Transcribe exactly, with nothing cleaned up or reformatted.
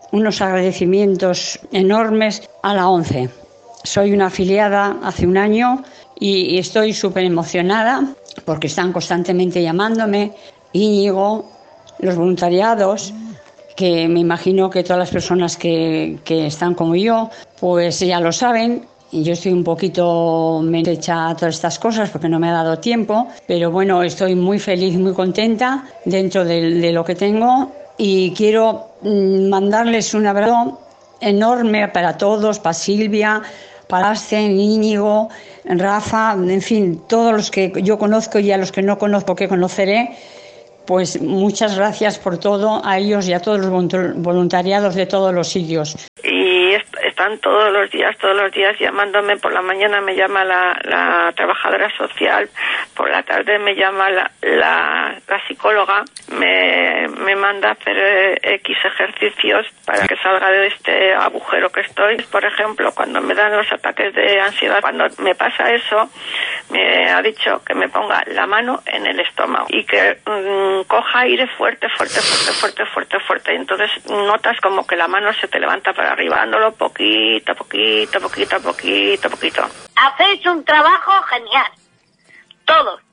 unos agradecimientos enormes a la ONCE. Soy una afiliada hace un año y estoy súper emocionada porque están constantemente llamándome. Íñigo, los voluntariados, que me imagino que todas las personas que, que están como yo, pues ya lo saben. Y yo estoy un poquito hecha a todas estas cosas porque no me ha dado tiempo, pero bueno, estoy muy feliz, muy contenta dentro de, de lo que tengo y quiero mandarles un abrazo enorme para todos, para Silvia, para Asten, Íñigo, Rafa, en fin, todos los que yo conozco y a los que no conozco que conoceré. Pues muchas gracias por todo a ellos y a todos los voluntariados de todos los sitios. Y están todos los días, todos los días llamándome. Por la mañana me llama la, la trabajadora social, por la tarde me llama la, la, la psicóloga, me, me manda a hacer X ejercicios para que salga de este agujero que estoy. Por ejemplo, cuando me dan los ataques de ansiedad, cuando me pasa eso, me ha dicho que me ponga la mano en el estómago y que mmm, coja aire fuerte, fuerte, fuerte, fuerte, fuerte, fuerte. Y entonces notas como que la mano se te levanta para arriba, dándolo poquito, poquito, poquito, poquito, poquito. Hacéis un trabajo genial, todos.